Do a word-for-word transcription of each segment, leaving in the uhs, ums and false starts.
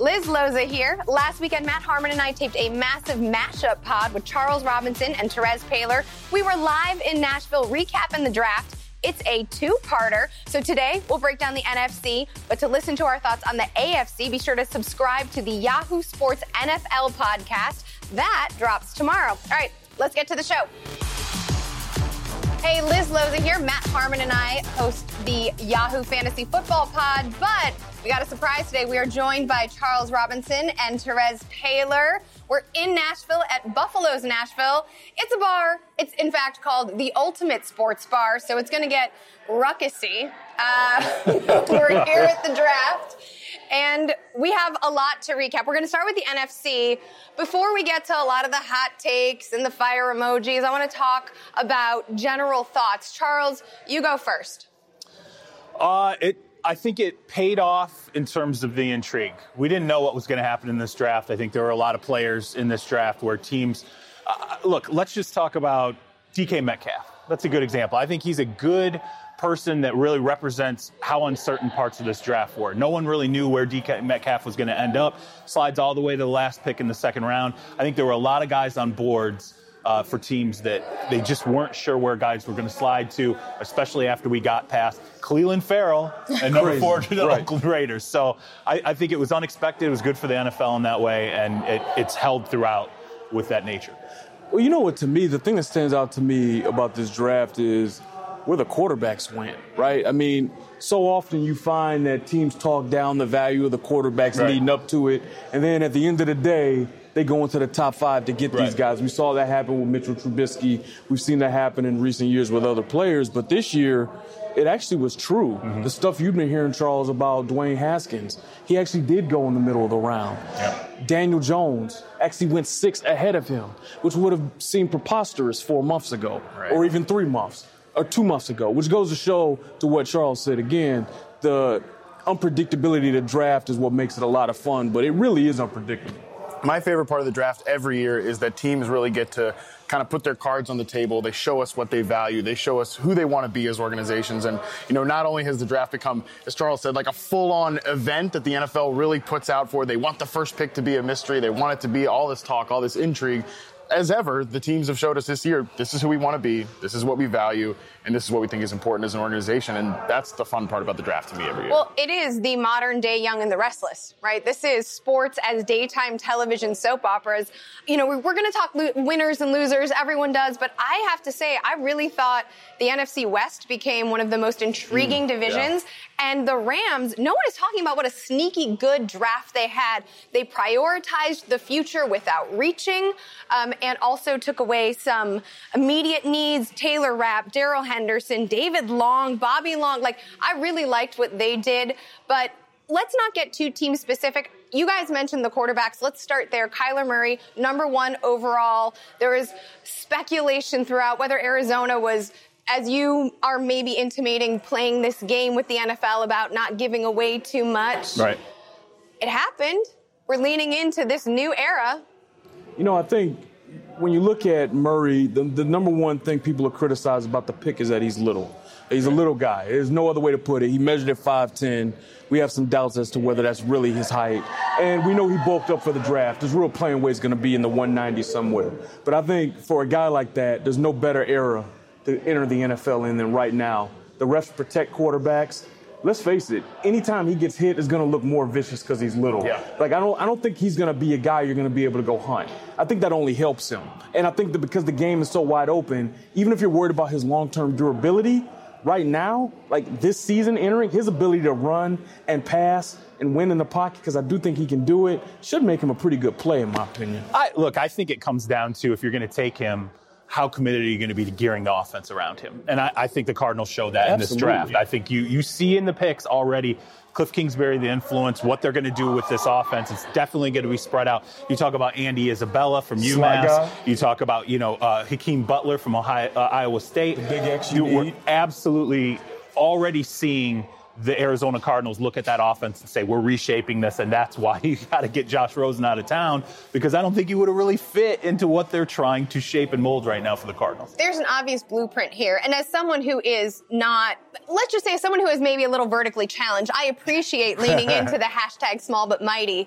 Liz Loza here. Last weekend, Matt Harmon and I taped a massive mashup pod with Charles Robinson and Terez Paylor. We were live in Nashville recapping the draft. It's a two-parter. So today, we'll break down the N F C. But to listen to our thoughts on the A F C, be sure to subscribe to the Yahoo Sports N F L podcast. That drops tomorrow. All right, let's get to the show. Hey, Liz Loza here. Matt Harmon and I host the Yahoo Fantasy Football Pod, but we got a surprise today. We are joined by Charles Robinson and Terez Paylor. We're in Nashville at Buffalo's Nashville. It's a bar. It's, in fact, called the Ultimate Sports Bar, so it's going to get ruckusy. Uh, we're here at the draft. And we have a lot to recap. We're going to start with the N F C. Before we get to a lot of the hot takes and the fire emojis, I want to talk about general thoughts. Charles, you go first. Uh, it. I think it paid off in terms of the intrigue. We didn't know what was going to happen in this draft. I think there were a lot of players in this draft where teams uh, – look, let's just talk about D K Metcalf. That's a good example. I think he's a good – person that really represents how uncertain parts of this draft were. No one really knew where D K Metcalf was going to end up. Slides all the way to the last pick in the second round. I think there were a lot of guys on boards uh, for teams that they just weren't sure where guys were going to slide to, especially after we got past Clelin Ferrell and number four to the right. Oakland Raiders. So I, I think it was unexpected. It was good for the N F L in that way, and it, it's held throughout with that nature. Well, you know what, to me, the thing that stands out to me about this draft is where the quarterbacks went, right? I mean, so often you find that teams talk down the value of the quarterbacks right. leading up to it, and then at the end of the day, they go into the top five to get right. these guys. We saw that happen with Mitchell Trubisky. We've seen that happen in recent years with other players, but this year, it actually was true. Mm-hmm. The stuff you've been hearing, Charles, about Dwayne Haskins, he actually did go in the middle of the round. Yeah. Daniel Jones actually went six ahead of him, which would have seemed preposterous four months ago, right. or even three months. Or two months ago, which goes to show to what Charles said again, the unpredictability of the draft is what makes it a lot of fun, but it really is unpredictable. My favorite part of the draft every year is that teams really get to kind of put their cards on the table. They show us what they value. They show us who they want to be as organizations. And, you know, not only has the draft become, as Charles said, like a full-on event that the N F L really puts out for. They want the first pick to be a mystery. They want it to be all this talk, all this intrigue. As ever, the teams have showed us this year, this is who we want to be, this is what we value, and this is what we think is important as an organization. And that's the fun part about the draft to me every year. Well, it is the modern day Young and the Restless, right? This is sports as daytime television soap operas. You know, we're going to talk lo- winners and losers. Everyone does. But I have to say, I really thought the N F C West became one of the most intriguing mm, divisions. Yeah. And the Rams, no one is talking about what a sneaky good draft they had. They prioritized the future without reaching, um, and also took away some immediate needs. Taylor Rapp, Darrell Henderson, David Long, Bobby Long. Like, I really liked what they did. But let's not get too team specific. You guys mentioned the quarterbacks. Let's start there. Kyler Murray, number one overall. There was speculation throughout whether Arizona was, as you are maybe intimating, playing this game with the N F L about not giving away too much. Right. It happened. We're leaning into this new era. You know, I think when you look at Murray, the, the number one thing people are criticized about the pick is that he's little. He's a little guy. There's no other way to put it. He measured at five ten. We have some doubts as to whether that's really his height. And we know he bulked up for the draft. His real playing weight is going to be in the one ninety somewhere. But I think for a guy like that, there's no better era to enter the N F L in than right now. The refs protect quarterbacks. Let's face it, anytime he gets hit, it's going to look more vicious because he's little. Yeah. Like, I don't I don't think he's going to be a guy you're going to be able to go hunt. I think that only helps him. And I think that because the game is so wide open, even if you're worried about his long-term durability, right now, like this season entering, his ability to run and pass and win in the pocket, because I do think he can do it, should make him a pretty good play, in my opinion. I, look, I think it comes down to if you're going to take him, how committed are you going to be to gearing the offense around him? And I, I think the Cardinals show that Absolutely. in this draft. I think you you see in the picks already Cliff Kingsbury, the influence, what they're going to do with this offense. It's definitely going to be spread out. You talk about Andy Isabella from UMass. You talk about, you know, uh, Hakeem Butler from Ohio, uh, Iowa State. The big X you We're absolutely already seeing the Arizona Cardinals look at that offense and say, we're reshaping this, and that's why you got to get Josh Rosen out of town, because I don't think he would have really fit into what they're trying to shape and mold right now for the Cardinals. There's an obvious blueprint here. And as someone who is not, let's just say someone who is maybe a little vertically challenged, I appreciate leaning into the hashtag small but mighty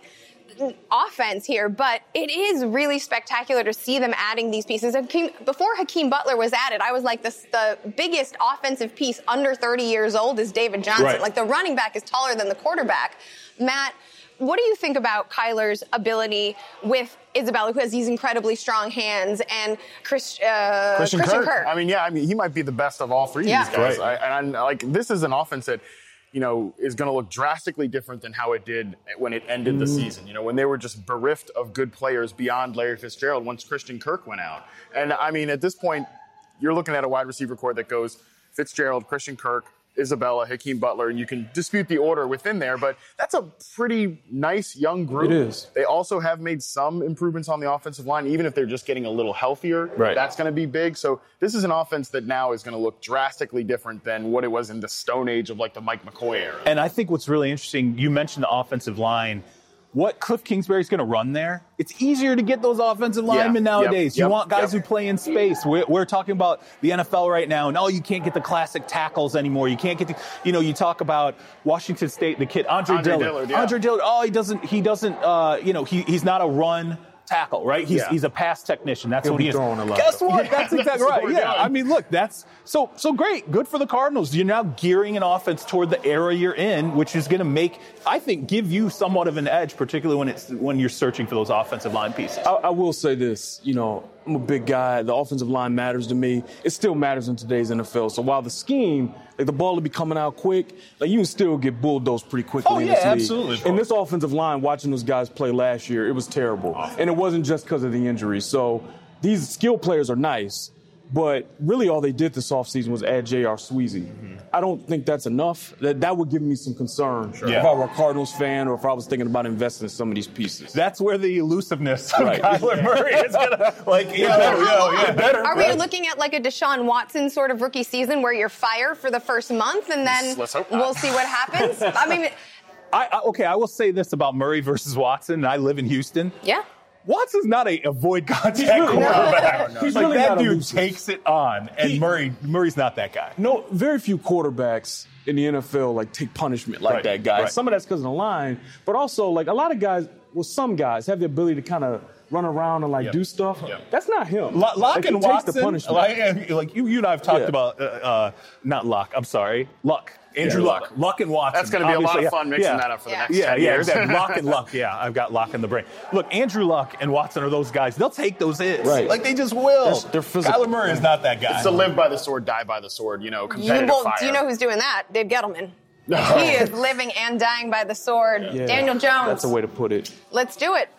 offense here, but it is really spectacular to see them adding these pieces. Hakeem, before Hakeem Butler was added, I was like, this, the biggest offensive piece under thirty years old is David Johnson. Right. Like, the running back is taller than the quarterback. Matt, what do you think about Kyler's ability with Isabella, who has these incredibly strong hands, and Chris, uh, Christian, Christian Kirk. Kirk? I mean, yeah, I mean, he might be the best of all three of Yeah. these guys. Right. I, and I'm, like, this is an offense that, you know, is going to look drastically different than how it did when it ended the season. You know, when they were just bereft of good players beyond Larry Fitzgerald once Christian Kirk went out. And, I mean, at this point, you're looking at a wide receiver core that goes Fitzgerald, Christian Kirk, Isabella, Hakeem Butler, and you can dispute the order within there, but that's a pretty nice young group. It is. They also have made some improvements on the offensive line, even if they're just getting a little healthier. Right. That's going to be big. So this is an offense that now is going to look drastically different than what it was in the Stone Age of like the Mike McCoy era. And I think what's really interesting, you mentioned the offensive line. What Cliff Kingsbury's going to run there, it's easier to get those offensive linemen Yeah. nowadays. Yep. You want guys Yep. who play in space. We're, we're talking about the N F L right now. No, you can't get the classic tackles anymore. You can't get the, you know, you talk about Washington State, the kid, Andre, Andre Dillard. Dillard, yeah. Andre Dillard, oh, he doesn't, he doesn't, uh, you know, he, he's not a run tackle, right? He's Yeah. he's a pass technician. That's He'll what be he is. throwing a lot. Guess what? Yeah, That's exactly that's what right. we're Yeah. doing. I mean, look, that's so so great. Good for the Cardinals. You're now gearing an offense toward the era you're in, which is going to make, I think, give you somewhat of an edge, particularly when it's when you're searching for those offensive line pieces. I, I will say this, you know, I'm a big guy. The offensive line matters to me. It still matters in today's N F L. So while the scheme, like the ball will be coming out quick, like you can still get bulldozed pretty quickly Oh, in yeah, this league. absolutely. And this offensive line, watching those guys play last year, it was terrible. And it wasn't just because of the injuries. So these skill players are nice, but really all they did this offseason was add J R. Sweezy. Mm-hmm. I don't think that's enough. That that would give me some concern Yeah. if I were a Cardinals fan or if I was thinking about investing in some of these pieces. That's where the elusiveness of Right. Kyler Murray is going to, like, you know, How yo, long? yeah, better. Are we looking at like a Deshaun Watson sort of rookie season where you're fired for the first month and then Let's hope not. we'll see what happens? I mean, I, I, okay, I will say this about Murray versus Watson, and I live in Houston. yeah. Watson's not a avoid contact really quarterback. not. He's like really that not dude elusive. takes it on, and He- Murray Murray's not that guy. No, very few quarterbacks in the N F L like take punishment like Right, that guy. right. Some of that's because of the line, but also like a lot of guys, well, some guys have the ability to kind of run around and like Yep. do stuff. Yep. That's not him. Lo- Locke Like, he and takes Watson, the punishment. like, like you, you and I have talked Yeah. about, uh, uh, not Luck. I'm sorry, Luck. Andrew Yeah, Luck. Luck. Luck and Watson. That's going to be a lot obviously, of fun yeah. mixing Yeah. that up for the Yeah. next Yeah, ten yeah, years. exactly. Lock and Luck. Yeah, I've got Lock in the brain. Look, Andrew Luck and Watson are those guys. They'll take those hits. Right. Like they just will. They're- they're physical. Kyler Murray is not that guy. It's to live by the sword, die by the sword, you know, You, competitive well, fire. do you know who's doing that? Dave Gettleman. He is living and dying by the sword. Yeah, Daniel Jones. That's a way to put it. Let's do it.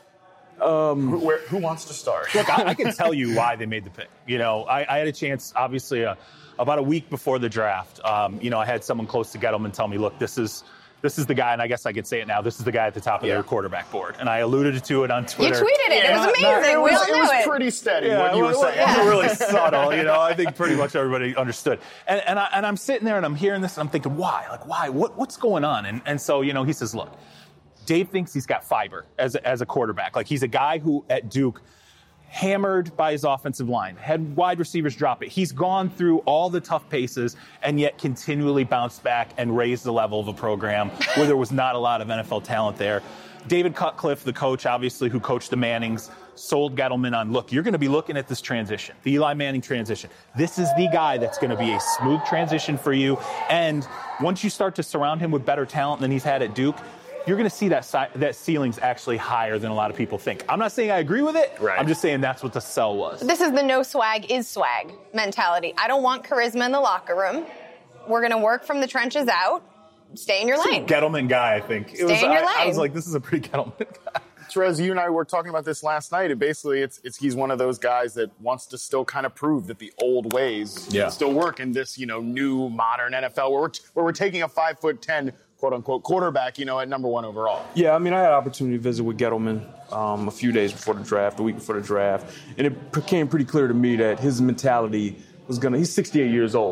Who, where, who wants to start? Look, I, I can tell you why they made the pick. You know, I, I had a chance, obviously, uh, about a week before the draft. Um, you know, I had someone close to Gettleman tell me, look, this is this is the guy, and I guess I could say it now, this is the guy at the top of Yeah. their quarterback board. And I alluded to it on You Twitter. tweeted it. It was Not- amazing. not- it we was, all it knew was it. pretty steady Yeah, what you well, were well, saying. it wasn't really subtle, you know. I think pretty much everybody understood. And and, I, and I'm sitting there and I'm hearing this and I'm thinking, why? Like, why? What what's going on? And and so, you know, he says, look, Dave thinks he's got fiber as a, as a quarterback. Like he's a guy who at Duke hammered by his offensive line, had wide receivers drop it. He's gone through all the tough paces and yet continually bounced back and raised the level of a program where there was not a lot of N F L talent there. David Cutcliffe, the coach, obviously, who coached the Mannings, sold Gettleman on, look, you're going to be looking at this transition, the Eli Manning transition. This is the guy that's going to be a smooth transition for you. And once you start to surround him with better talent than he's had at Duke, you're going to see that si- that ceiling's actually higher than a lot of people think. I'm not saying I agree with it. Right. I'm just saying that's what the sell was. This is the no swag is swag mentality. I don't want charisma in the locker room. We're going to work from the trenches out. Stay in your lane. Gettleman guy, I think. It Stay was, in your I, I lane. was like, this is a pretty Gettleman guy. Trez, you and I were talking about this last night. And basically, it's, it's he's one of those guys that wants to still kind of prove that the old ways Yeah. still work in this, you know, new modern N F L where we're, where we're taking a five foot ten quote unquote quarterback, you know, at number one overall. Yeah, I mean, I had an opportunity to visit with Gettleman um, a few days before the draft, a week before the draft, and it became pretty clear to me that his mentality was gonna. He's sixty-eight years old,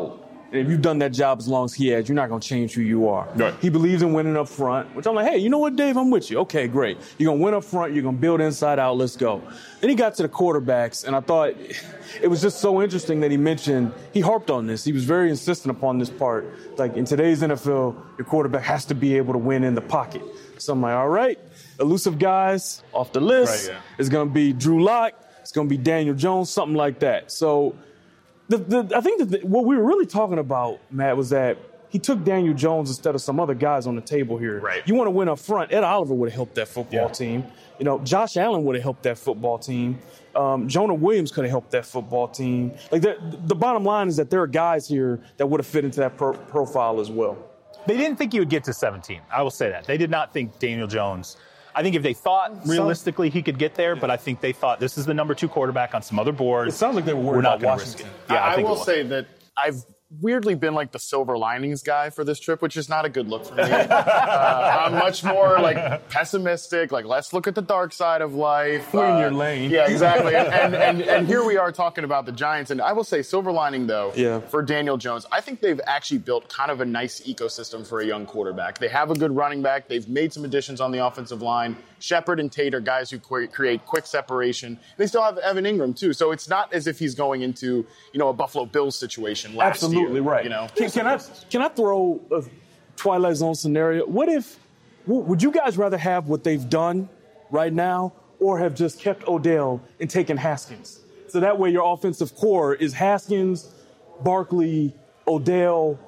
And if you've done that job as long as he has, you're not going to change who you are. Right. He believes in winning up front, which I'm like, hey, you know what, Dave? I'm with you. Okay, great. You're going to win up front. You're going to build inside out. Let's go. Then he got to the quarterbacks, and I thought it was just so interesting that he mentioned, he harped on this. He was very insistent upon this part. Like, in today's N F L, your quarterback has to be able to win in the pocket. So I'm like, all right, elusive guys off the list. Right, yeah. It's going to be Drew Lock. It's going to be Daniel Jones, something like that. So the, the, I think that the, what we were really talking about, Matt, was that he took Daniel Jones instead of some other guys on the table here. Right. You want to win up front. Ed Oliver would have helped that football yeah. team. You know, Josh Allen would have helped that football team. Um, Jonah Williams could have helped that football team. Like the, the bottom line is that there are guys here that would have fit into that pro- profile as well. They didn't think he would get to seventeen. I will say that. They did not think Daniel Jones. I think if they thought realistically he could get there, but I think they thought this is the number two quarterback on some other boards. It sounds like they were worried We're not about going to risk Washington. it. Yeah, I, I, think I will it say that I've weirdly been like the silver linings guy for this trip, which is not a good look for me. uh, I'm much more like pessimistic, like let's look at the dark side of life. We're uh, in your lane. Yeah, exactly. and, and, and, and here we are talking about the Giants. And I will say silver lining, though, yeah. for Daniel Jones, I think they've actually built kind of a nice ecosystem for a young quarterback. They have a good running back. They've made some additions on the offensive line. Shepard and Tate are guys who qu- create quick separation. They still have Evan Ingram, too. So it's not as if he's going into, you know, a Buffalo Bills situation last Absolutely year. Absolutely right. You know? Can, can I can I throw a Twilight Zone scenario? What if, would you guys rather have what they've done right now or have just kept Odell and taken Haskins? So that way your offensive core is Haskins, Barkley, Odell,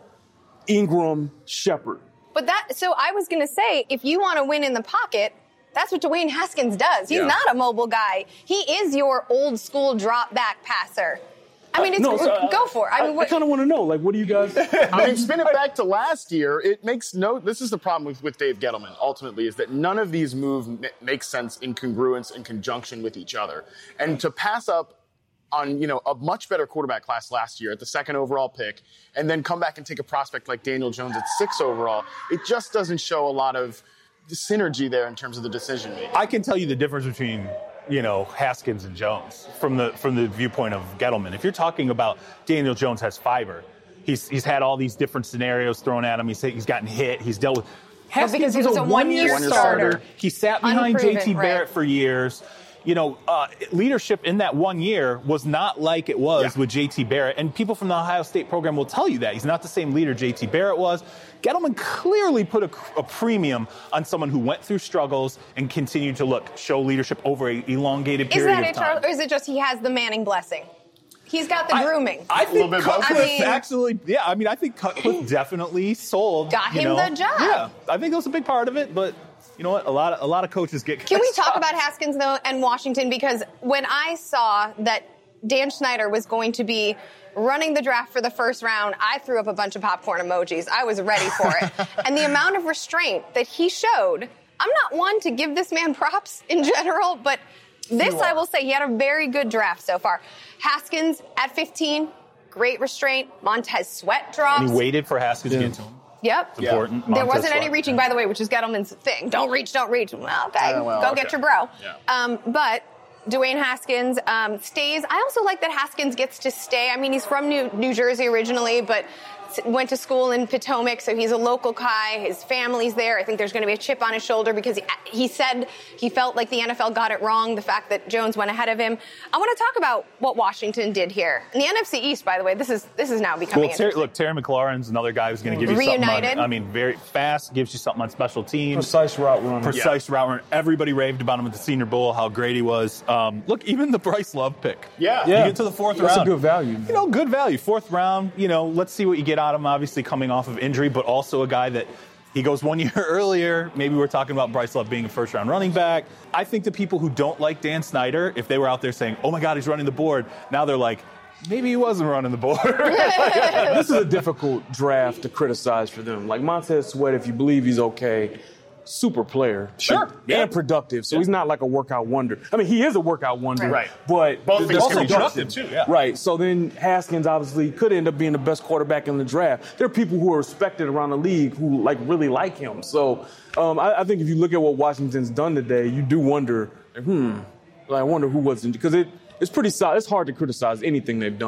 Ingram, Shepard. But that, so I was going to say, if you want to win in the pocket, that's what Dwayne Haskins does. He's yeah. not a mobile guy. He is your old school drop back passer. I mean, it's, no, so, uh, go for it. I, mean, I, I kind of want to know, like, what do you guys? I mean, spin it back to last year. It makes no. This is the problem with, with Dave Gettleman. Ultimately, is that none of these moves m- make sense in congruence in conjunction with each other, and to pass up on, you know, a much better quarterback class last year at the second overall pick, and then come back and take a prospect like Daniel Jones at six overall, it just doesn't show a lot of synergy there in terms of the decision making. I can tell you the difference between, you know, Haskins and Jones from the from the viewpoint of Gettleman. If you're talking about Daniel Jones has fiber, he's he's had all these different scenarios thrown at him. He's he's gotten hit. He's dealt with. Haskins because he was a one-year one-year starter. starter. He sat behind Unproven, J T Barrett right. for years. You know, uh, leadership in that one year was not like it was yeah. with J T Barrett. And people from the Ohio State program will tell you that. He's not the same leader J T Barrett was. Gettleman clearly put a, a premium on someone who went through struggles and continued to, look, show leadership over an elongated period is that of it, time. Charles, or is it just he has the Manning blessing? He's got the I, grooming. I think bit Cutcliffe both. I mean- actually, yeah, I mean, I think Cutcliffe definitely sold. Got you him know, the job. Yeah, I think that was a big part of it, but you know what? A lot of, a lot of coaches get Can we cussed talk out. about Haskins, though, and Washington? Because when I saw that Dan Snyder was going to be running the draft for the first round, I threw up a bunch of popcorn emojis. I was ready for it. And the amount of restraint that he showed, I'm not one to give this man props in general, but this I will say, he had a very good draft so far. Haskins at fifteen, great restraint. Montez Sweat drops. And he waited for Haskins Yeah. to get to him. Yep. It's important. There Montez wasn't any Sweat. reaching, by the way, which is Gettleman's thing. Don't reach, don't reach. Well, okay, Yeah, well, go okay. get your bro. Yeah. Um, but Dwayne Haskins um, stays. I also like that Haskins gets to stay. I mean, he's from New, New Jersey originally, but went to school in Potomac, so he's a local guy. His family's there. I think there's going to be a chip on his shoulder because he, he said he felt like the N F L got it wrong, the fact that Jones went ahead of him. I want to talk about what Washington did here. In the N F C East, by the way, this is this is now becoming Well, Ter- interesting. look, Terry McLaurin's another guy who's going to give you Reunited. something on, I mean, very fast, gives you something on special teams. Precise route runner. Precise route runner. Everybody raved about him at the Senior Bowl, how great he was. Um, look, even the Bryce Love pick. Yeah. Yeah. You get to the fourth That's round. a good value. You know, good value. Fourth round, you know, let's see what you get out of him. Obviously coming off of injury, but also a guy that he goes one year earlier. Maybe we're talking about Bryce Love being a first-round running back. I think the people who don't like Dan Snyder, if they were out there saying, oh, my God, he's running the board, now they're like, maybe he wasn't running the board. This is a difficult draft to criticize for them. Like Montez Sweat, if you believe he's okay, super player. Sure. And Yeah. productive. So he's not like a workout wonder. I mean, he is a workout wonder. Right. But Both things also can be productive, too, yeah. Right. So then Haskins obviously could end up being the best quarterback in the draft. There are people who are respected around the league who like really like him. So um, I, I think if you look at what Washington's done today, you do wonder, hmm, like, I wonder who wasn't, because it, it's pretty solid. It's hard to criticize anything they've done.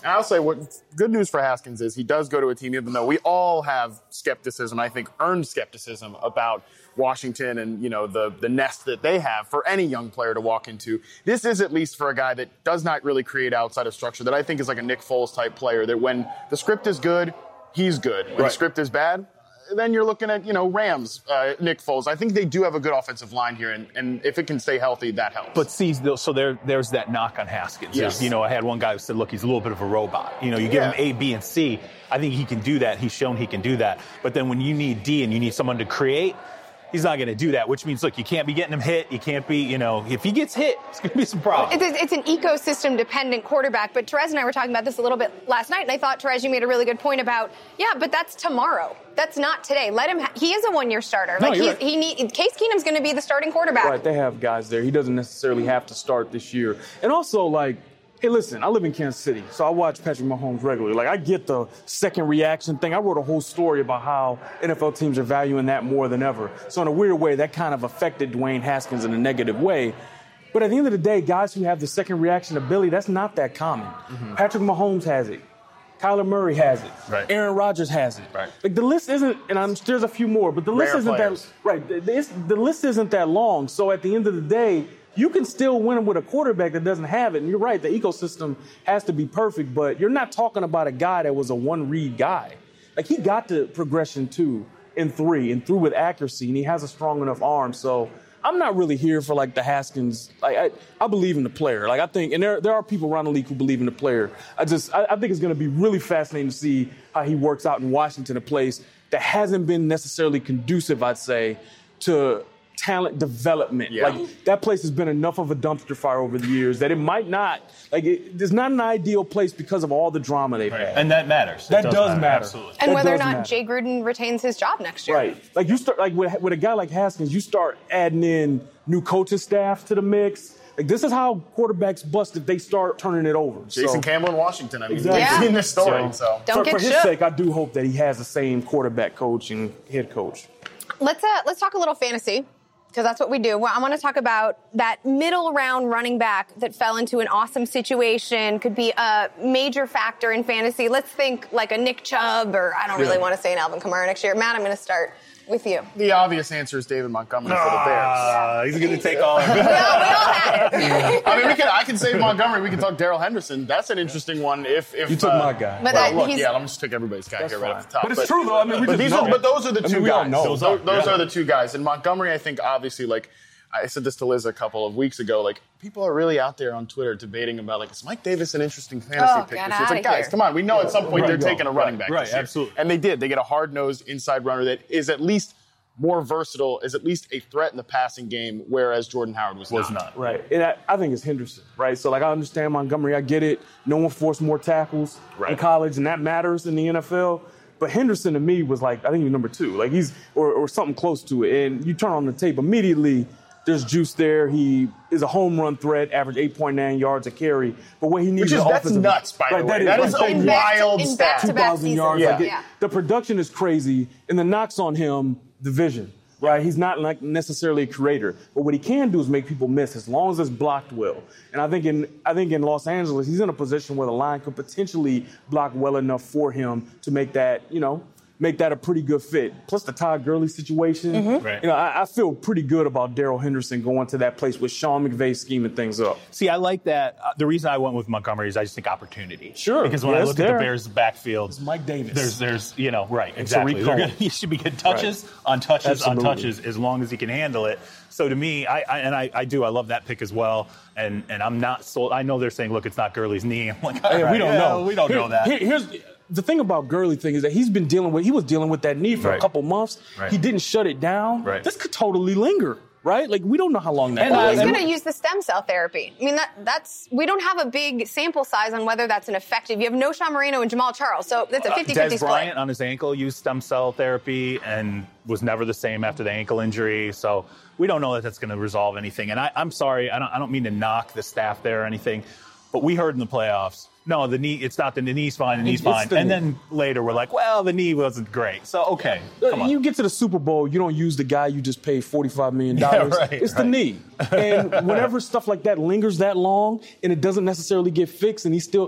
And I'll say what good news for Haskins is he does go to a team, even though we all have skepticism, I think earned skepticism about Washington and, you know, the, the nest that they have for any young player to walk into. This is at least for a guy that does not really create outside of structure, that I think is like a Nick Foles type player, that when the script is good, he's good. When right. the script is bad, then you're looking at, you know, Rams, uh, Nick Foles. I think they do have a good offensive line here, and, and if it can stay healthy, that helps. But see, so there, there's that knock on Haskins. Yes. You know, I had one guy who said, look, he's a little bit of a robot. You know, you give yeah. him A, B, and C. I think he can do that. He's shown he can do that. But then when you need D and you need someone to create, he's not going to do that, which means, look, you can't be getting him hit. You can't be, you know, if he gets hit, it's going to be some problems. It's, it's an ecosystem-dependent quarterback. But Terez and I were talking about this a little bit last night, and I thought, Terez, you made a really good point about, yeah, but that's tomorrow. That's not today. Let him. Ha- he is a one-year starter. No, like he's, right. he need. Case Keenum's going to be the starting quarterback. Right, they have guys there. He doesn't necessarily have to start this year. And also, like, hey, listen, I live in Kansas City, so I watch Patrick Mahomes regularly. Like, I get the second reaction thing. I wrote a whole story about how N F L teams are valuing that more than ever. So in a weird way, that kind of affected Dwayne Haskins in a negative way. But at the end of the day, guys who have the second reaction ability, that's not that common. Mm-hmm. Patrick Mahomes has it. Kyler Murray has it. Right. Aaron Rodgers has it. Right. Like, the list isn't, and I'm, there's a few more, but the list Rare isn't players. that, right, the, the list isn't that long. So at the end of the day, you can still win with a quarterback that doesn't have it. And you're right, the ecosystem has to be perfect, but you're not talking about a guy that was a one-read guy. Like, he got to progression two and three and threw with accuracy, and he has a strong enough arm. So I'm not really here for, like, the Haskins. Like, I, I believe in the player. Like, I think, and there there are people around the league who believe in the player. I just, I, I think it's going to be really fascinating to see how he works out in Washington, a place that hasn't been necessarily conducive, I'd say, to talent development. Yeah. Like, that place has been enough of a dumpster fire over the years that it might not, like, it, it's not an ideal place because of all the drama they've Right. had. And that matters. That does, does matter. matter. Absolutely. And That whether or does not matter. Jay Gruden retains his job next year. Right. Like, you start, like, with, with a guy like Haskins, you start adding in new coaching staff to the mix. Like, this is how quarterbacks bust if they start turning it over. Jason so, Campbell in Washington. I mean, Exactly. we've Yeah. seen this story. So- So, Don't for, get for his shook. sake, I do hope that he has the same quarterback coach and head coach. Let's uh, let's talk a little fantasy, because that's what we do. Well, I want to talk about that middle round running back that fell into an awesome situation, could be a major factor in fantasy. Let's think like a Nick Chubb, or I don't really Yeah. want to say an Alvin Kamara next year. Matt, I'm going to start with you. the obvious answer is David Montgomery for the Bears. Uh, he's going to take all of we, it. all, we all had it. I mean, we can, I can say Montgomery. We can talk Daryl Henderson. That's an interesting one. If, if You took uh, my guy. But Well, that- look, he's- yeah, let me just take everybody's guy That's here right fine. off the top. But it's true, though. I mean, we but, just these know are, it. but those are the I two mean, we all guys. know. Those, Those are, are- those yeah. are the two guys. And Montgomery, I think, obviously, like, I said this to Liz a couple of weeks ago, like, people are really out there on Twitter debating about, like, is Mike Davis an interesting fantasy Oh, pick? get This year? It's like, outta guys, here. come on. We know at some point Right, they're go. taking a running back Right, this year. absolutely. And they did. They get a hard-nosed inside runner that is at least more versatile, is at least a threat in the passing game, whereas Jordan Howard was, Was not. not. Right. And I, I think it's Henderson, right? So, like, I understand Montgomery. I get it. No one forced more tackles Right. in college, and that matters in the N F L. But Henderson, to me, was like, I think he was number two. Like, he's, or, or something close to it. And you turn on the tape, immediately there's juice there. He is a home run threat, average eight point nine yards a carry. But what he needs Which is, is that's offensive- nuts, by Right, the way. That is right. a In back- wild in stat. back-to-back two thousand seasons. yards. Yeah. Like it- Yeah. The production is crazy, and the knocks on him, the vision. Right, he's not like necessarily a creator, but what he can do is make people miss as long as it's blocked well. And I think in I think in Los Angeles, he's in a position where the line could potentially block well enough for him to make that, you know, make that a pretty good fit. Plus the Todd Gurley situation, Mm-hmm. Right. you know, I, I feel pretty good about Daryl Henderson going to that place with Sean McVay scheming things up. See, I like that. Uh, the reason I went with Montgomery is I just think opportunity. Sure. Because when Yeah, I it's look at there. the Bears' backfield, It's Mike Davis. There's, there's, you know, right, And exactly. Tariq They're Cohen. gonna, he should be getting touches Right. on touches Absolutely. on touches as long as he can handle it. So to me, I, I and I, I do, I love that pick as well. And and I'm not sold. I know they're saying, look, it's not Gurley's knee. I'm like, all Hey, right, we don't yeah, know. We don't Here- know that. here- here's the thing about Gurley thing is that he's been dealing with he was dealing with that knee for Right. a couple months. Right. He didn't shut it down. Right. This could totally linger, right? Like we don't know how long that. And, Well, uh, he's and- going to use the stem cell therapy. I mean, that that's we don't have a big sample size on whether that's an effective. You have No. Sean Moreno and Jamal Charles, so that's a fifty-fifty Uh, Des split. Bryant on his ankle used stem cell therapy and was never the same after the ankle injury. So we don't know that that's going to resolve anything. And I, I'm sorry, I don't, I don't mean to knock the staff there or anything, but we heard in the playoffs, no, the knee, it's not the, the knee's fine, the knee's It's fine. the And knee. then later we're like, well, the knee wasn't great. So, okay, come on. You get to the Super Bowl, you don't use the guy you just paid forty-five million dollars. Yeah, right, it's the right. knee. And whenever stuff like that lingers that long and it doesn't necessarily get fixed and he's still,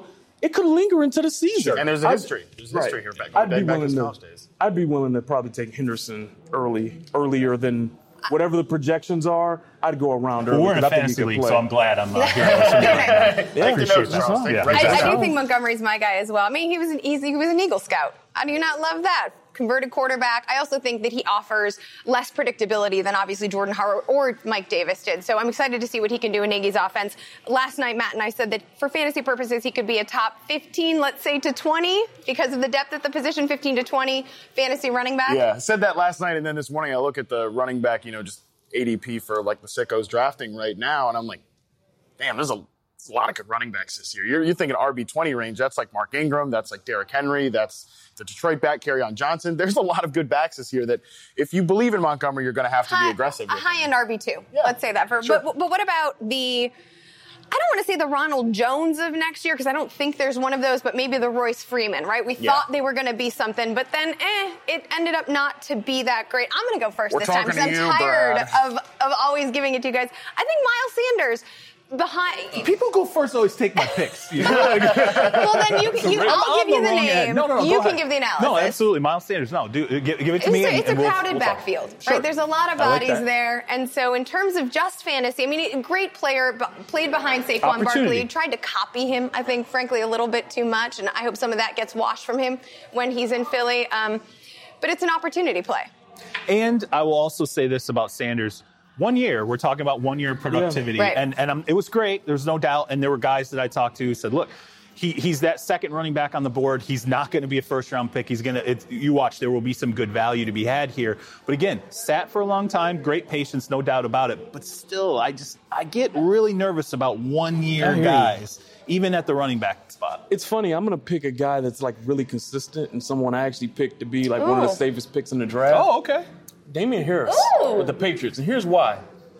it could linger into the season. And there's a history. There's a history right. here back, I'd back, be back willing in to, college days. I'd be willing to probably take Henderson early, earlier than whatever the projections are. I'd go around early. Well, we're in a fantasy league, so I'm glad I'm uh, here. I yeah, appreciate that. Yeah. I, I do think Montgomery's my guy as well. I mean, he was an easy, he was an Eagle Scout. How do you not love that? Converted quarterback. I also think that he offers less predictability than obviously Jordan Howard or Mike Davis did. So I'm excited to see what he can do in Nagy's offense. Last night, Matt and I said that for fantasy purposes, he could be a top fifteen, let's say to twenty, because of the depth at the position, fifteen to twenty fantasy running back. Yeah, I said that last night, and then this morning I look at the running back, you know, just A D P for like the sickos drafting right now, and I'm like, damn, there's a, there's a lot of good running backs this year. You're, you're thinking R B twenty range. That's like Mark Ingram. That's like Derrick Henry. That's the Detroit back, Kerryon Johnson. There's a lot of good backs this year that if you believe in Montgomery, you're going to have to high, be aggressive. A high-end R B two. Yeah. Let's say that. For, Sure. but, but what about the... I don't want to say the Ronald Jones of next year because I don't think there's one of those, but maybe the Royce Freeman, right? We Yeah. thought they were going to be something, but then, eh, it ended up not to be that great. I'm going to go first We're this time because I'm talking to you, tired Brad. of, of always giving it to you guys. I think Miles Sanders behind. People go first, always take my picks. You know? Well, then you, you I'm I'll on give you the wrong name. end. No, no, no, you go can ahead. give the analysis. No, absolutely. Miles Sanders. No, do, give, give it to It's me. a, and, it's and a we'll- crowded we'll talk. backfield, Sure. right? There's a lot of I like bodies that. there. And so in terms of just fantasy, I mean, a great player, b- played behind Saquon Opportunity. Barkley, tried to copy him, I think, frankly, a little bit too much. And I hope some of that gets washed from him when he's in Philly. Um, but it's an opportunity play. And I will also say this about Sanders. One year, we're talking about one year productivity. Right. And, and um, it was great. There's no doubt. And there were guys that I talked to who said, look, he, he's that second running back on the board. He's not going to be a first-round pick. He's going to – you watch, there will be some good value to be had here. But, again, sat for a long time, great patience, no doubt about it. But still, I just – I get really nervous about one-year guys, even at the running back spot. It's funny. I'm going to pick a guy that's, like, really consistent and someone I actually picked to be, like, one of the Ooh. safest picks in the draft. Oh, okay. Damian Harris Ooh. with the Patriots. And here's why.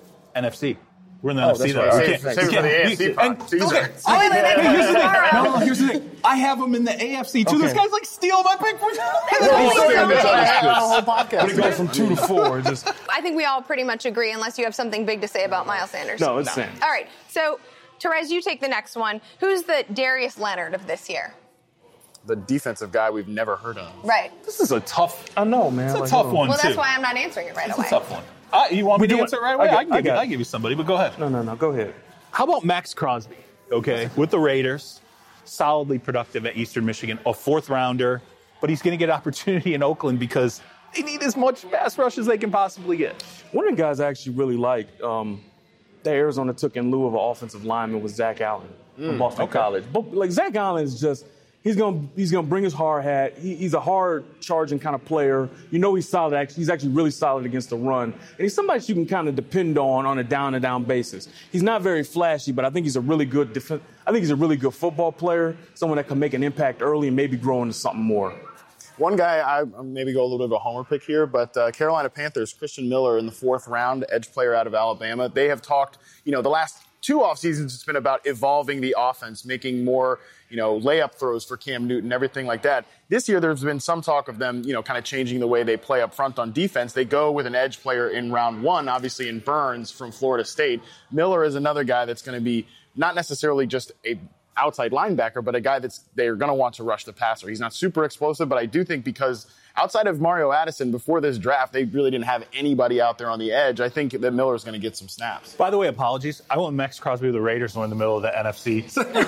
N F C. We're in the Oh, N F C, that's though. right. We Save, can't- save we it for the can't- A F C we- pod. and- Teaser. okay. Oh, wait, wait, wait, Hey, here's the thing. tomorrow. No, no, here's the thing. I have him in the A F C, too. Okay. This guy's like steal my pick. Whoa, Whole thing, that's all- that's the whole podcast. But it goes from two to four. It's just I think we all pretty much agree, unless you have something big to say about Miles Sanders. no, it's same. All right, so Therese, you take the next one. Who's the Darius Leonard of this year? The defensive guy we've never heard of. Right. This is a tough, I know, man. it's a Like, tough hold on. one, Well, too. that's why I'm not answering it right It's away. a tough one. Uh, you want me We to do answer it. it right away? I got- I, can I give you, got it. I'll give you somebody, but go ahead. No, no, no. Go ahead. How about Max Crosby? Okay, with the Raiders, solidly productive at Eastern Michigan, a fourth rounder, but he's going to get opportunity in Oakland because they need as much pass rush as they can possibly get. One of the guys I actually really liked um, that Arizona took in lieu of an offensive lineman was Zach Allen from Boston okay. College. But like Zach Allen is just he's gonna he's gonna bring his hard hat. He, he's a hard charging kind of player. You know he's solid. Actually, he's actually really solid against the run, and he's somebody that you can kind of depend on on a down and down basis. He's not very flashy, but I think he's a really good def- I think he's a really good football player. Someone that can make an impact early and maybe grow into something more. One guy, I maybe go a little bit of a homer pick here, but uh, Carolina Panthers, Christian Miller in the fourth round, edge player out of Alabama. They have talked, you know, the last two off seasons, it's been about evolving the offense, making more, you know, layup throws for Cam Newton, everything like that. This year, there's been some talk of them, you know, kind of changing the way they play up front on defense. They go with an edge player in round one, obviously in Burns from Florida State. Miller is another guy that's going to be not necessarily just a outside linebacker, but a guy that's they're going to want to rush the passer. He's not super explosive, but I do think because outside of Mario Addison, before this draft, they really didn't have anybody out there on the edge. I think that Miller's going to get some snaps. By the way, apologies. I want Max Crosby with the Raiders. We're in the middle of the N F C.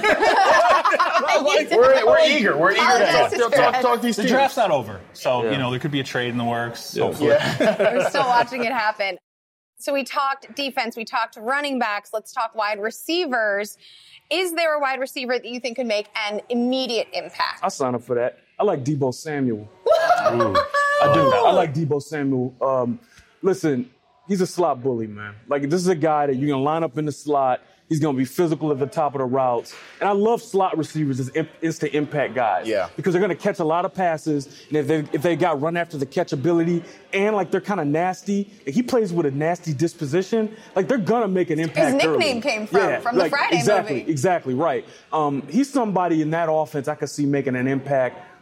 We're, we're eager. We're eager to Apologize. talk, talk, talk, talk these The teams. draft's not over. So, Yeah. you know, there could be a trade in the works. Hopefully. We're still watching it happen. So we talked defense, we talked running backs. Let's talk wide receivers. Is there a wide receiver that you think could make an immediate impact? I sign up for that. I like Debo Samuel. I do. I like Debo Samuel. Um, listen, he's a slot bully, man. Like, this is a guy that you're going to line up in the slot. He's going to be physical at the top of the routes. And I love slot receivers as imp- instant impact guys. Yeah. Because they're going to catch a lot of passes. And if they, if they got run after the catch ability and, like, they're kind of nasty, and he plays with a nasty disposition, like, they're going to make an impact His nickname early. came from- yeah, from the Friday exactly, movie. Exactly, right. Um, he's somebody in that offense I could see making an impact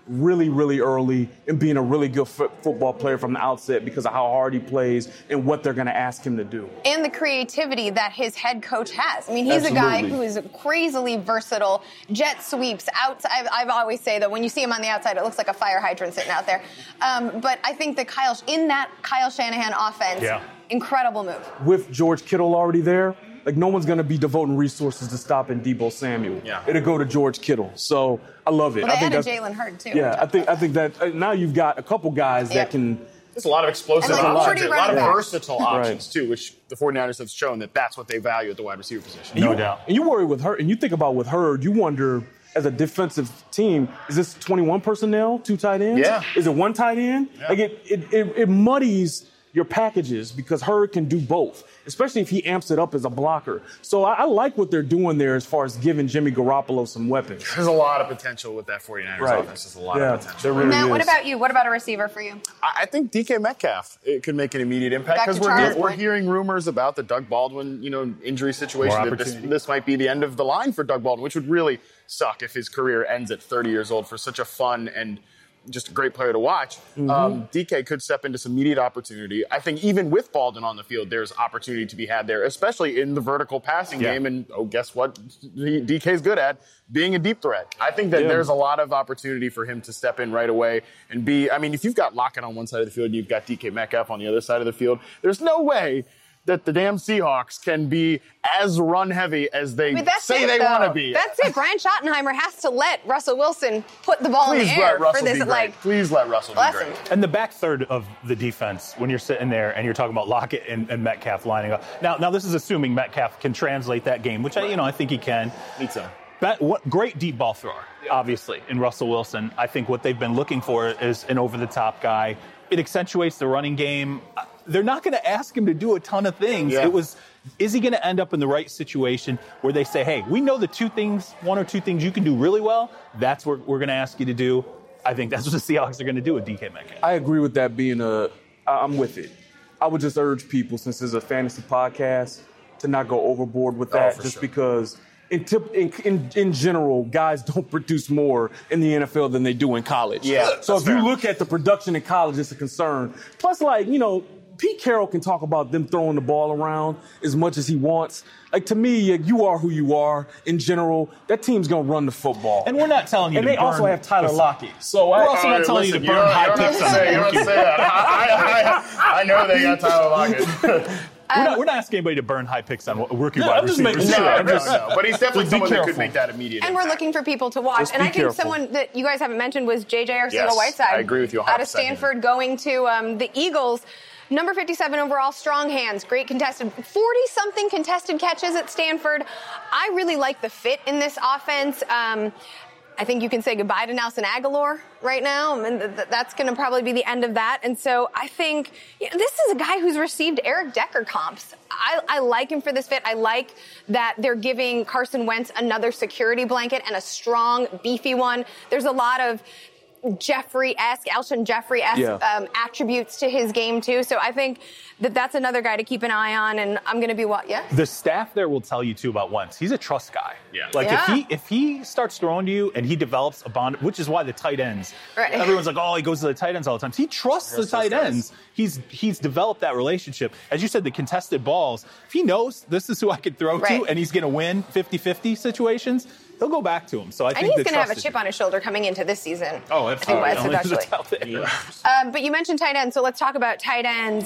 really, really early and being a really good f- football player from the outset because of how hard he plays and what they're going to ask him to do. And the creativity that his head coach has. I mean, he's Absolutely. a guy who is crazily versatile, jet sweeps, outside. I've, I've always say that when you see him on the outside, it looks like a fire hydrant sitting out there. Um, but I think that Kyle, in that Kyle Shanahan offense, yeah. incredible move. With George Kittle already there, like, no one's going to be devoting resources to stopping Deebo Samuel. Yeah. It'll go to George Kittle. So I love it. Well, they I think added Jalen Hurd, too. Yeah, I think I think that uh, now you've got a couple guys yep. that can. There's a lot of explosive like options, a lot of back. versatile options, right. too, which the 49ers have shown that that's what they value at the wide receiver position. No you, doubt. And you worry with Hurd, and you think about with Hurd, you wonder, as a defensive team, is this twenty-one personnel, two tight ends? Yeah. Is it one tight end? Yeah. Like it, it, it, it muddies your packages because Hurd can do both, especially if he amps it up as a blocker. So I, I like what they're doing there as far as giving Jimmy Garoppolo some weapons. There's a lot of potential with that 49ers right. offense. There's a lot yeah, of potential. There really Matt, is. what about you? What about a receiver for you? I, I think D K Metcalf it could make an immediate impact Back because to we're, Charles' hear, we're point. hearing rumors about the Doug Baldwin, you know, injury situation. More That this, opportunity. this might be the end of the line for Doug Baldwin, which would really suck if his career ends at thirty years old for such a fun and just a great player to watch. Mm-hmm. Um, D K could step into some immediate opportunity. I think even with Baldwin on the field, there's opportunity to be had there, especially in the vertical passing Yeah. game. And, oh, guess what D K's good at? Being a deep threat. I think that Yeah. there's a lot of opportunity for him to step in right away and be, I mean, if you've got Lockett on one side of the field and you've got D K Metcalf on the other side of the field, there's no way that the damn Seahawks can be as run-heavy as they I mean, that's say it, they though. want to be. That's it. Brian Schottenheimer has to let Russell Wilson put the ball Please in the air let Russell for this. be great. Like, Please let Russell bless be him. great. And the back third of the defense, when you're sitting there and you're talking about Lockett and, and Metcalf lining up. Now, now this is assuming Metcalf can translate that game, which I, you know, I think he can. Need so. That, what great deep ball thrower, obviously, in Russell Wilson. I think what they've been looking for is an over-the-top guy. It accentuates the running game. They're not going to ask him to do a ton of things. Yeah. It was, is he going to end up in the right situation where they say, hey, we know the two things, one or two things you can do really well. That's what we're going to ask you to do. I think that's what the Seahawks are going to do with D K Metcalf. I agree with that being a, I'm with it. I would just urge people, since it's a fantasy podcast, to not go overboard with that, Oh, for just sure. because in, tip, in, in in general, guys don't produce more in the N F L than they do in college. Yeah, So if that's fair. you look at the production in college, it's a concern. Plus, like, you know, Pete Carroll can talk about them throwing the ball around as much as he wants. Like, to me, you are who you are in general. That team's going to run the football. And we're not telling you And to they burn also have Tyler the- Lockett. So We're I, also not telling you to Listen, burn don't- high you don't picks have to on say- You don't have to say that. I, I, I, I know they got Tyler Lockett. We're not, we're not asking anybody to burn high picks on rookie Yeah, wide I'm just receivers. making No, sure. no, no. But he's definitely Just be someone that could careful. make that immediate And we're impact. looking for people to watch. Just And be I think careful. someone that you guys haven't mentioned was J J Yes, Arcega-Whiteside. I agree with you one Out hundred of percent. Stanford, going to um, the Eagles. Number fifty-seven overall, strong hands, great contested, forty-something contested catches at Stanford. I really like the fit in this offense. Um, I think you can say goodbye to Nelson Aguilar right now. I mean, th- th- that's going to probably be the end of that. And so I think you know, this is a guy who's received Eric Decker comps. I, I like him for this fit. I like that they're giving Carson Wentz another security blanket and a strong, beefy one. There's a lot of Jeffrey-esque, Alshon Jeffrey-esque Yeah. um, attributes to his game, too. So I think that that's another guy to keep an eye on, and I'm going to be what? Yeah? The staff there will tell you, too, about Wentz. He's a trust guy. Yeah. Like, Yeah. if he if he starts throwing to you and he develops a bond, which is why the tight ends, Right. everyone's like, oh, he goes to the tight ends all the time. He trusts the Trusts those tight guys. ends. He's he's developed that relationship. As you said, the contested balls, if he knows this is who I could throw Right. to and he's going to win fifty-fifty situations, he'll go back to him. So I And think he's the going to have a trust chip is- on his shoulder coming into this season. Oh, I think Wentz absolutely. especially. That's out there. Um, but you mentioned tight ends, so let's talk about tight ends.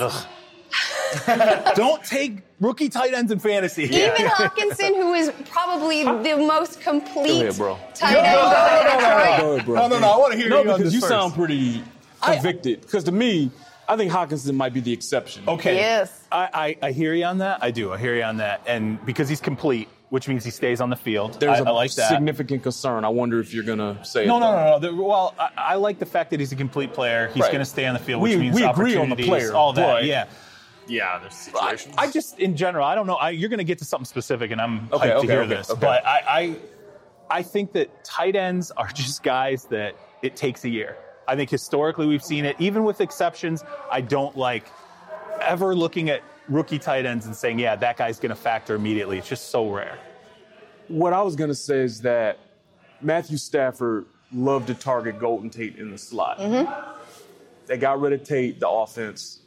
Don't take rookie tight ends in fantasy. Even Hawkinson, who is probably the most complete ahead, bro. tight end going to Detroit. Go ahead, bro. No, no, no. I want to hear No, you on because this you first. sound pretty convicted. Because to me, I think Hawkinson might be the exception. Okay. Yes. I, I, I hear you on that. I do. I hear you on that. And because he's complete, which means he stays on the field. There's I, a I like that. significant concern. I wonder if you're going to say No, it. no, though. no, no. The- well, I, I like the fact that he's a complete player. He's Right. going to stay on the field, We- which means we agree on the opportunities, player, all that. but- Yeah. Yeah, there's I, situations. I just, in general, I don't know. I, you're going to get to something specific, and I'm Okay, hyped okay, to hear okay, this. okay. But I, I, I think that tight ends are just guys that it takes a year. I think historically we've seen it, even with exceptions. I don't like ever looking at rookie tight ends and saying, yeah, that guy's going to factor immediately. It's just so rare. What I was going to say is that Matthew Stafford love to target Golden Tate in the slot. Mm-hmm. They got rid of Tate, the offense.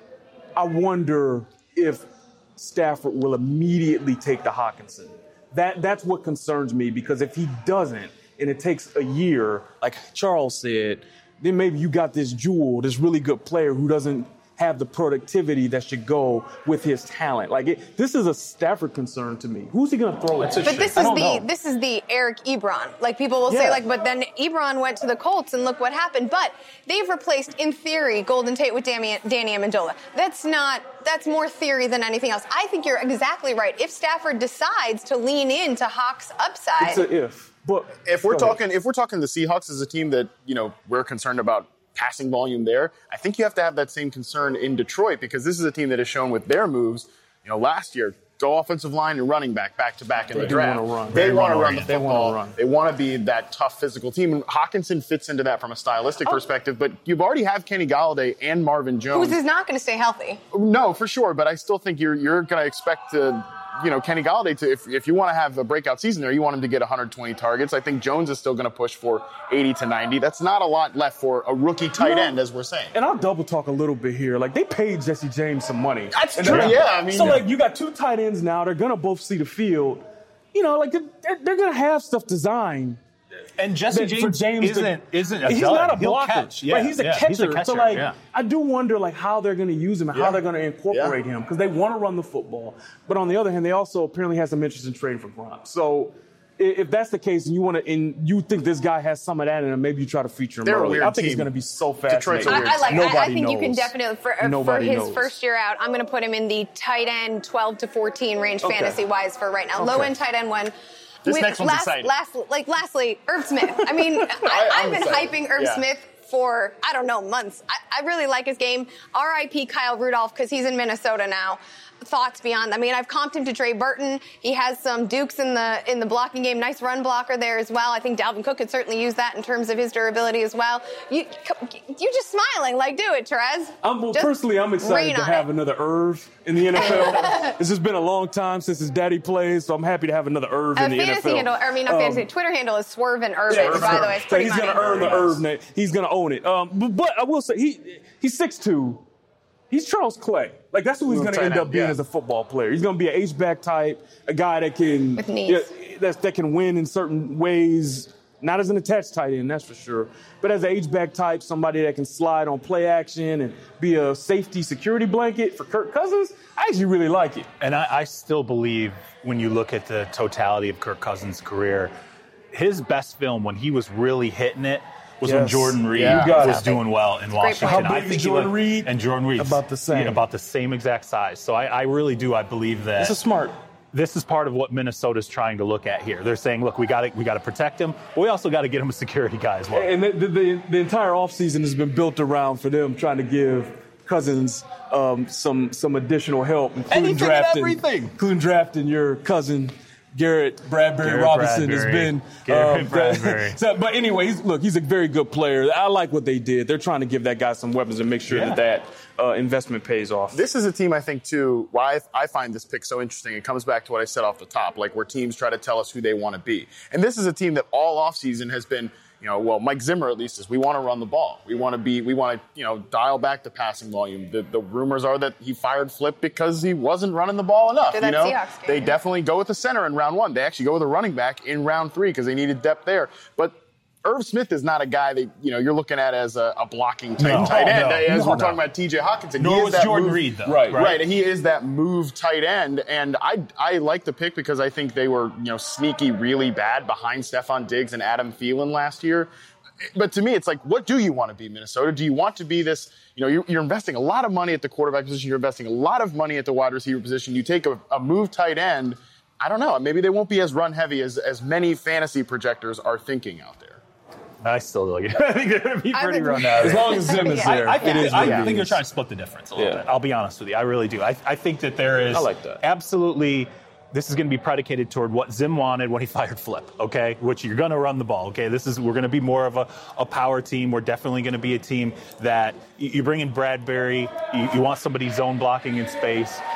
I wonder if Stafford will immediately take to Hockenson. That that's what concerns me, because if he doesn't, and it takes a year, like Charles said, then maybe you got this jewel, this really good player who doesn't have the productivity that should go with his talent. Like it, this is a Stafford concern to me. Who's he going to throw it to? But this is the know. this is the Eric Ebron. Like people will yeah. say, like, but then Ebron went to the Colts and look what happened. But they've replaced, in theory, Golden Tate with Danny, Danny Amendola. That's not. That's more theory than anything else. I think you're exactly right. If Stafford decides to lean into Hawks' upside, it's a if. But if we're talking, if we're talking the Seahawks as a team that you know we're concerned about passing volume there, I think you have to have that same concern in Detroit, because this is a team that has shown with their moves, you know, last year, go offensive line and running back, back to back in they the draft. Run. They, they want to run, run the they football. Run. They want to be that tough physical team. And Hockenson fits into that from a stylistic oh. perspective, but you've already have Kenny Galladay and Marvin Jones. Who's is not going to stay healthy. No, for sure, but I still think you're you're going to expect to, you know, Kenny Galladay to, if, if you want to have a breakout season there, you want him to get one hundred twenty targets. I think Jones is still going to push for eighty to ninety. That's not a lot left for a rookie tight you know, end, as we're saying. And I'll double talk a little bit here. Like, they paid Jesse James some money. That's true, yeah. I mean, so, like, you got two tight ends now. They're going to both see the field. You know, like, they're, they're going to have stuff designed. And Jesse James, James isn't, to, isn't a he's dud. not a He'll blocker. Catch. Yeah, right? He's, a yeah, catcher. he's a catcher. So, like, yeah. I do wonder, like, how they're going to use him and yeah. how they're going to incorporate yeah. him, because they want to run the football. But on the other hand, they also apparently have some interest in trading for Gronk. So if that's the case, and you want to, and you think this guy has some of that in him, maybe you try to feature him They're early. I think team. He's going to be so fascinating. I, I like. Nobody I, I think knows. you can definitely for, for his knows. first year out. I'm going to put him in the tight end twelve to fourteen range okay. fantasy wise for right now. Okay. Low end tight end one. This With next one's last, exciting. Last, like, lastly, Irv Smith. I mean, I, I've been excited. hyping Irv yeah. Smith for, I don't know, months. I, I really like his game. R I P Kyle Rudolph, because he's in Minnesota now. Thoughts beyond. I mean, I've comped him to Trey Burton. He has some dukes in the in the blocking game. Nice run blocker there as well. I think Dalvin Cook could certainly use that in terms of his durability as well. You, you're just smiling. Like, do it, Terez. I'm, well, personally, I'm excited to have it. another Irv in the N F L. It's just been a long time since his daddy plays, so I'm happy to have another Irv uh, in the N F L. Handle, I mean, not um, fantasy. Twitter handle is Swerve and Irvin, yeah, by the way. So he's going to earn the Irv name. He's going to own it. Um, but, but I will say, he he's six two. He's Charles Clay. Like, that's who he's going to end up being yeah. as a football player. He's going to be an H-back type, a guy that can With needs. Yeah, that, that can win in certain ways, not as an attached tight end, that's for sure, but as an H-back type, somebody that can slide on play action and be a safety security blanket for Kirk Cousins. I actually really like it. And I, I still believe when you look at the totality of Kirk Cousins' career, his best film when he was really hitting it was yes. when Jordan Reed yeah. was doing well in Washington. How big I think is Jordan Reed? And Jordan Reed about the same, yeah, about the same exact size. So I, I really do. I believe that this is smart. This is part of what Minnesota's trying to look at here. They're saying, look, we got to we got to protect him, but we also got to get him a security guy as well. And the, the, the entire offseason has been built around for them trying to give Cousins um, some some additional help, including Anything drafting, and everything. including drafting your cousin. Garrett Bradbury Garrett Robinson Bradbury. has been. Garrett Um, Bradbury. so, but anyway, he's, look, he's a very good player. I like what they did. They're trying to give that guy some weapons and make sure yeah. that that uh, investment pays off. This is a team, I think, too, why I, I find this pick so interesting. It comes back to what I said off the top, like where teams try to tell us who they want to be. And this is a team that all offseason has been, you know, well, Mike Zimmer at least is, we want to run the ball. We want to be, we want to, you know, dial back the passing volume. The, the rumors are that he fired Flip because he wasn't running the ball enough. After you know, Seahawks game, they yeah. definitely go with the center in round one. They actually go with a running back in round three because they needed depth there. But Irv Smith is not a guy that, you know, you're looking at as a, a blocking type no, tight end. no, as no, we're no. talking about T J Hockenson. Nor he is was that Jordan move, Reed, though. Right, right, right. And he is that move tight end. And I I like the pick because I think they were, you know, sneaky really bad behind Stephon Diggs and Adam Thielen last year. But to me, it's like, what do you want to be, Minnesota? Do you want to be this, you know, you're, you're investing a lot of money at the quarterback position. You're investing a lot of money at the wide receiver position. You take a, a move tight end. I don't know. Maybe they won't be as run heavy as, as many fantasy projectors are thinking out there. I still like it. I think they're going to be pretty run out. As long as Zim is Yeah. there, I, I think, it is I, what I it think is. they're trying to split the difference a little Yeah. bit. I'll be honest with you. I really do. I, I think that there is I like that. absolutely – this is going to be predicated toward what Zim wanted when he fired Flip, okay? Which you're going to run the ball, okay? This is we're going to be more of a, a power team. We're definitely going to be a team that you, you bring in Bradbury. You, you want somebody zone blocking in space.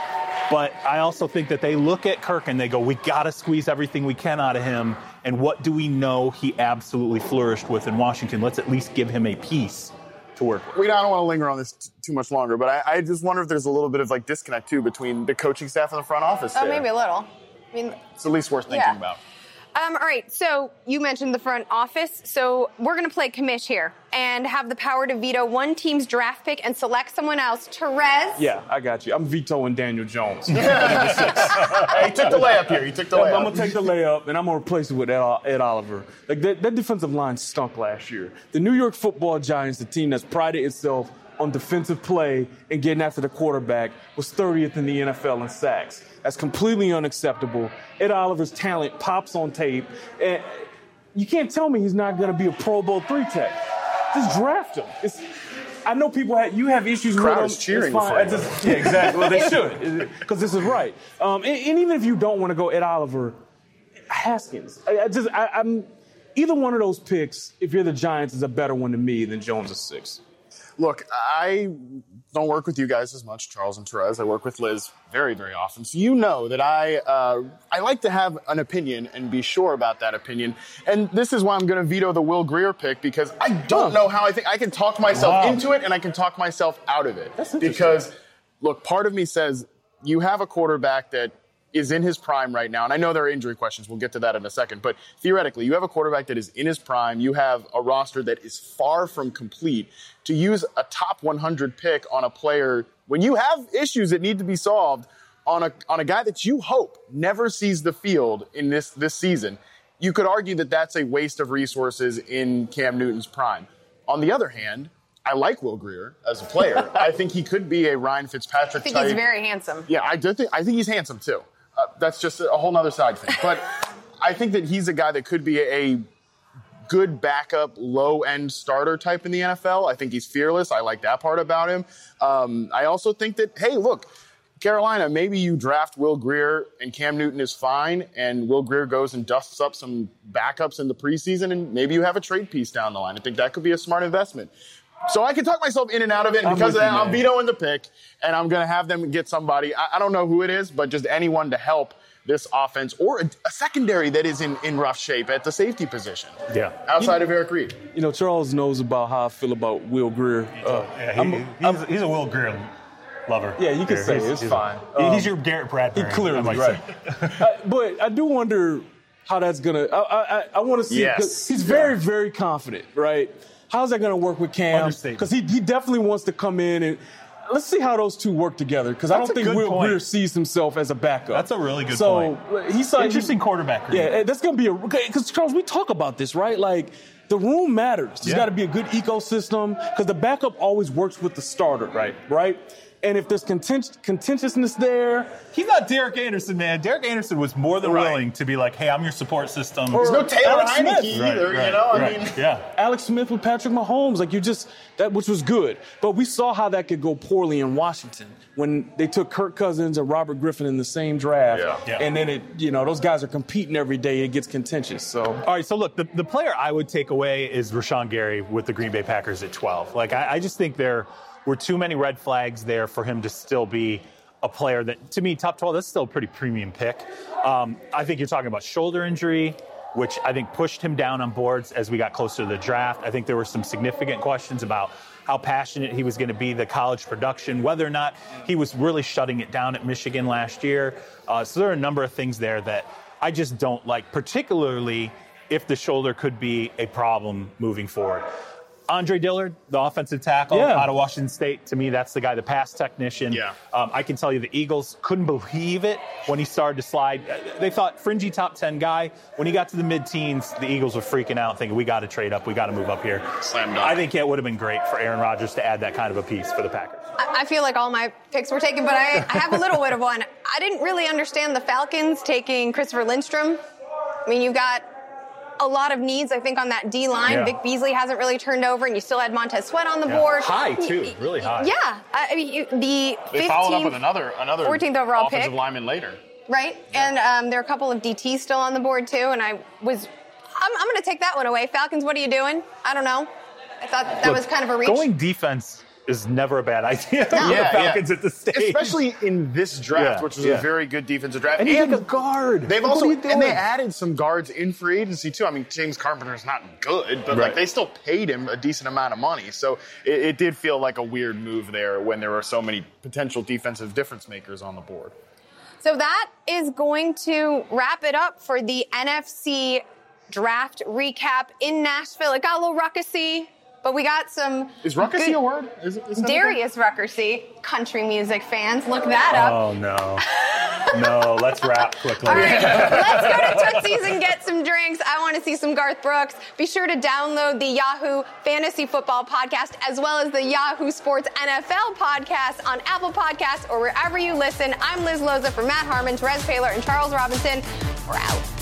But I also think that they look at Kirk and they go, we got to squeeze everything we can out of him. And what do we know he absolutely flourished with in Washington? Let's at least give him a piece to work with. We don't want to linger on this t- too much longer, but I, I just wonder if there's a little bit of like disconnect too between the coaching staff and the front office. Oh, there. maybe a little. I mean, it's at least worth thinking yeah. about. Um, all right, so you mentioned the front office. So we're going to play commish here and have the power to veto one team's draft pick and select someone else. Therese? Yeah, I got you. I'm vetoing Daniel Jones. He took the layup here. He took the layup. I'm going to take the layup, and I'm going to replace it with Ed, Ed Oliver. Like that, that defensive line stunk last year. The New York Football Giants, the team that's prided itself on defensive play and getting after the quarterback, was thirtieth in the N F L in sacks. That's completely unacceptable. Ed Oliver's talent pops on tape. And you can't tell me he's not going to be a Pro Bowl three tech. Just draft him. It's, I know people have, you have issues with him. Crowd is cheering It's fine. for him. Just, yeah, exactly. Well, they should, because this is right. Um, and, and even if you don't want to go Ed Oliver, Haskins. I, I just, I, I'm either one of those picks. If you're the Giants, is a better one to me than Jones is six. Look, I don't work with you guys as much, Charles and Therese. I work with Liz very, very often. So you know that I uh, I like to have an opinion and be sure about that opinion. And this is why I'm going to veto the Will Grier pick, because I don't know how I think. I can talk myself Wow. into it and I can talk myself out of it. That's interesting. Because, look, part of me says you have a quarterback that is in his prime right now. And I know there are injury questions. We'll get to that in a second. But theoretically, you have a quarterback that is in his prime. You have a roster that is far from complete. To use a top one hundred pick on a player when you have issues that need to be solved on a on a guy that you hope never sees the field in this, this season, you could argue that that's a waste of resources in Cam Newton's prime. On the other hand, I like Will Grier as a player. I think he could be a Ryan Fitzpatrick I think type. he's very handsome. Yeah, I do think I think he's handsome too. Uh, that's just a whole nother side thing. But I think that he's a guy that could be a, a good backup, low-end starter type in the N F L. I think he's fearless. I like that part about him. Um, I also think that, hey, look, Carolina, maybe you draft Will Grier and Cam Newton is fine, and Will Grier goes and dusts up some backups in the preseason, and maybe you have a trade piece down the line. I think that could be a smart investment. So I can talk myself in and out of it, and because of that, I'm vetoing the pick, and I'm going to have them get somebody. I, I don't know who it is, but just anyone to help this offense, or a, a secondary that is in, in rough shape at the safety position. Yeah. Outside of Eric Reed. You know, Charles knows about how I feel about Will Grier. Uh, Yeah, he, I'm- he's, I'm- he's a Will Grier lover. Yeah, you can Here. say He's- it's he's- fine. he- Um, he's your Garrett Bradbury. He clearly, I might right. say. uh, but I do wonder how that's going to – I, I, I want to see – Yes. he's very, very confident, right? How's that going to work with Cam? Understatement. Because he, he definitely wants to come in and – let's see how those two work together, because I That's don't a think good Will point. Grier sees himself as a backup. That's a really good so, point. He's like, Interesting quarterback career. Yeah, that's going to be a – because, Charles, we talk about this, right? Like, the room matters. There's Yeah. got to be a good ecosystem, because the backup always works with the starter, right? Right? And if there's content- contentiousness there – He's not Derek Anderson, man. Derek Anderson was more than Right. willing to be like, hey, I'm your support system. Or- There's no Taylor Alex Heineke Smith. either, Right, you know? I right. mean, yeah. Alex Smith with Patrick Mahomes, like you just that, which was good. But we saw how that could go poorly in Washington when they took Kirk Cousins and Robert Griffin in the same draft, Yeah. Yeah. and then it, you know, those guys are competing every day. It gets contentious. So All right, so look, the, the player I would take away is Rashawn Gary with the Green Bay Packers at twelve. Like, I, I just think there were too many red flags there for him to still be a player that, to me, top twelve, that's still a pretty premium pick. Um, I think you're talking about shoulder injury, which I think pushed him down on boards as we got closer to the draft. I think there were some significant questions about how passionate he was going to be, the college production, whether or not he was really shutting it down at Michigan last year. Uh, so there are a number of things there that I just don't like, particularly if the shoulder could be a problem moving forward. Andre Dillard, the offensive tackle Yeah. out of Washington State, to me, that's the guy, the pass technician. Yeah. Um, I can tell you the Eagles couldn't believe it when he started to slide. They thought fringy top ten guy. When he got to the mid-teens, the Eagles were freaking out, thinking, we got to trade up, we got to move up here. Slam dunk. I think it would have been great for Aaron Rodgers to add that kind of a piece for the Packers. I I feel like all my picks were taken, but I, I have a little bit of one. I didn't really understand the Falcons taking Christopher Lindstrom. I mean, you got a lot of needs, I think, on that D-line. Yeah. Vic Beasley hasn't really turned over, and you still had Montez Sweat on the Yeah. board. High, too. Really high. Yeah. I I mean, you, the they followed up fifteenth with another another fourteenth overall offensive pick. lineman later. Right? And um, there are a couple of D Ts still on the board, too, and I was, I'm, I'm going to take that one away. Falcons, what are you doing? I don't know. I thought that Look, was kind of a reach. Going defense is never a bad idea. No. the Yeah, Falcons yeah. at the stage. Especially in this draft, Yeah, which was yeah. a very good defensive draft. And he's like a guard. They've Like, also what are you doing? and they added some guards in free agency too. I mean, James Carpenter's not good, but like Right. they still paid him a decent amount of money. So it, it did feel like a weird move there when there were so many potential defensive difference makers on the board. So that is going to wrap it up for the N F C draft recap in Nashville. It got a little ruckusy, but we got some. Is ruckusy good- a word? Is, it- is that a thing? Darius Ruckersy, country music fans, look that up. Oh, no. No, let's wrap quickly. All right, let's go to Tootsie's and get some drinks. I want to see some Garth Brooks. Be sure to download the Yahoo Fantasy Football Podcast as well as the Yahoo Sports N F L Podcast on Apple Podcasts or wherever you listen. I'm Liz Loza for Matt Harmon, Terez Paylor, and Charles Robinson. We're out.